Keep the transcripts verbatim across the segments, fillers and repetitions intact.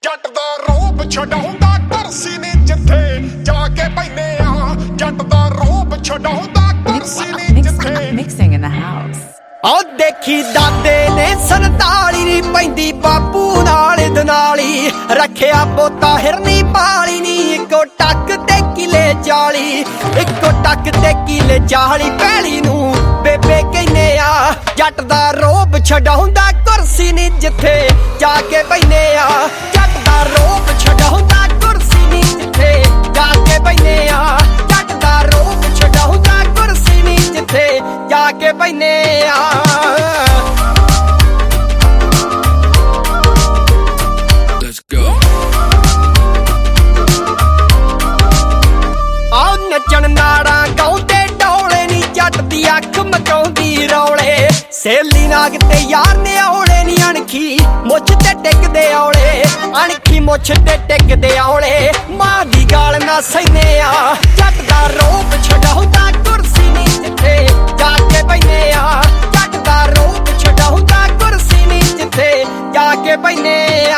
ਜੱਟ ਦਾ ਰੋਬ ਛਡਾਉਂਦਾ ਕੁਰਸੀ ਨੀ ਜਿੱਥੇ ਜਾ ਕੇ ਬੈਨੇ ਆ ਜੱਟ ਦਾ ਰੋਬ ਛਡਾਉਂਦਾ ਕੁਰਸੀ ਨੀ ਜਿੱਥੇ ਮਿਕਸਿੰਗ ਇਨ ਦ ਹਾਊਸ ਉਹ ਦੇਖੀ ਦਾਦੇ ਨੇ ਸੰਤਾਲੀ ਨੀ ਪੈਂਦੀ ਬਾਪੂ ਨਾਲ ਦਨਾਲੀ ਰੱਖਿਆ ਪੋਤਾ ਹਿਰਨੀ ਪਾਲੀ ਨੀ ਇੱਕੋ ਟੱਕ ਤੇ ਕਿਲੇ ਚਾਲੀ ਇੱਕੋ ਟੱਕ ਤੇ ਕਿਲੇ ਚਾਲੀ ਪੈਲੀ ਨੂੰ ਬੇਬੇ ਕਹਿੰਨੇ ਆ ਜੱਟ ਦਾ ਰੋਬ ਛਡਾਉਂਦਾ ਕੁਰਸੀ ਨੀ ਜਿੱਥੇ ਜਾ ਕੇ ਬੈਨੇ ਆ ਜੱਟ ਦਾ ਰੋਬ ਛਡਾਉਂਦਾ ਕੁਰਸੀ ਨੀ ਜਿੱਥੇ ਜਾ ਕੇ ਬੈਨੇ ਆ ਜੱਟ ਦਾ ਰੋਬ ਛਡਾਉਂਦਾ ਕੁਰਸੀ ਨੀ ਜਿੱਥੇ ਜਾ ਕੇ ਬੈਨੇ ਆ Let's go. ਆਹ ਨੱਚਣ ਨਾੜਾਂ ਗਾਉਂਦੇ ਡੋਲੇ ਨੀ ਜੱਟ ਦੀ ਅੱਖ ਮਚਾਉਂਦੀ ਰੌਲੇ ਸੇਲੀ ਨਾਗ ਤੇ ਯਾਰ ਨੇ ਔਲੇ ਨੀ ਅਣਖੀ ਮੁੱਛ ਤੇ ਟਿਕਦੇ ਔਲੇ ਅਣਖੀ ਮੁੱਛ ਤੇ ਟਿਕਦੇ ਔਲੇ ਮਾਂ ਦੀ ਗਾਲ ਨਾ ਸਹਿਨੇ ਆ ਜੱਟ ਦਾ ਰੋਬ ਛਡਾਉਂਦਾ ਕੁਰਸੀ ਨੀ ਜਿੱਥੇ ਜਾ ਕੇ ਬੈਨੇ ਆ ਜੱਟ ਦਾ ਰੋਬ ਛਡਾਉਂਦਾ ਕੁਰਸੀ ਨੀ ਜਿੱਥੇ ਜਾ ਕੇ ਬੈਨੇ ਆ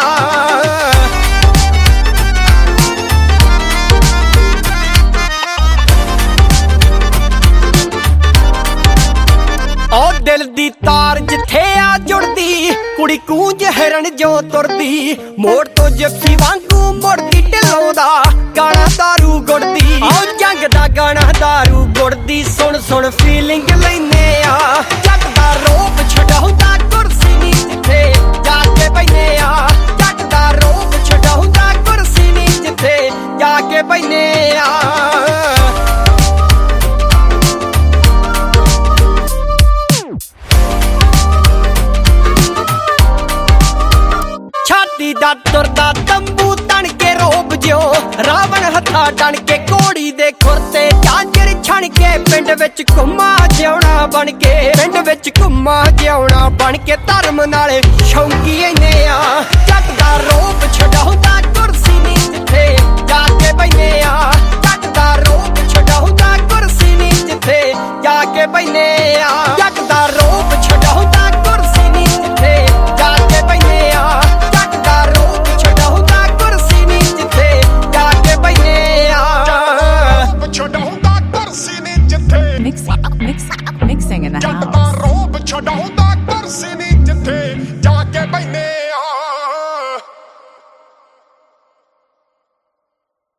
ਉਹ ਦਿਲ ਦੀ ਤਾਰ ਜਿੱਥੇ ਆ ਜੁੜਦੀ ਕੁੜੀ ਕੂੰਜ ਹਿਰਨ ਜੋ ਤੁਰਦੀ ਮੋੜ ਤੋਂ ਜੱਫੀ ਵਾਂਗੂ ਮੁੜਦੀ ਢਿੱਲੋਂ ਦਾ ਗਾਣਾ ਦਾਰੂ ਗੁੜਦੀ ਉਹ ਜੰਗ ਦਾ ਗਾਣਾ ਦਾਰੂ ਗੁੜਦੀ ਸੁਣ ਸੁਣ ਫੀਲਿੰਗ ਲੈਨੇ ਆ ਜੱਟ ਦਾ ਰੋਬ ਛਡਾਉਂਦਾ ਕੁਰਸੀ ਨੀ ਜਿੱਥੇ ਜਾ ਕੇ ਬੈਨੇ ਆ ਜੱਟ ਦਾ ਰੋਬ ਛਡਾਉਂਦਾ ਕੁਰਸੀ ਨੀ ਜਿੱਥੇ ਜਾ ਕੇ ਬੈਨੇ ਆ ਛਾਤੀ ਦਾ ਤੁਰਦਾ ਤੰਬੂ ਤਣ ਕੇ ਰੋਬ ਜਿਉ ਰਾਵਣ ਹੱਥਾਂ ਟਣ ਕੇ ਕੋੜੀ ਦੇ ਖੁਰਤੇ ਝਾਂਜਰ ਛਣ ਕੇ ਪਿੰਡ ਵਿੱਚ ਘੁੰਮਾ ਜਿਉਣਾ ਬਣ ਕੇ ਪਿੰਡ ਵਿੱਚ ਘੁੰਮਾ ਜਿਉਣਾ ਬਣ ਕੇ ਧਰਮ ਨਾਲ ਸ਼ੌਂਕੀ ਐਨੇ ਆ ਜੱਟ ਦਾ ਰੋਬ ਛਡਾਉਂਦਾ ਕੁਰਸੀ ਨੀ ਜਿੱਥੇ ਜਾ ਕੇ ਬੈਨੇ ਆ ਜੱਟ ਦਾ ਰੋਬ ਛਡਾਉਂਦਾ ਕੁਰਸੀ ਨੀ ਜਿੱਥੇ ਜਾ ਕੇ ਬੈਨੇ ਆ ਜੱਟ ਦਾ ਰੋਬ ਛਡਾਉਂਦਾ ਕੁਰਸੀ ਨੀ ਜਿੱਥੇ ਜਾ ਕੇ ਬੈਨੇ ਆ Mixing in the ਜੱਟ house. ਦਾ ਰੋਬ ਛਡਾਉਂਦਾ ਕੁਰਸੀ ਨੀ ਜਿੱਥੇ ਜਾ ਕੇ ਬੈਨੇ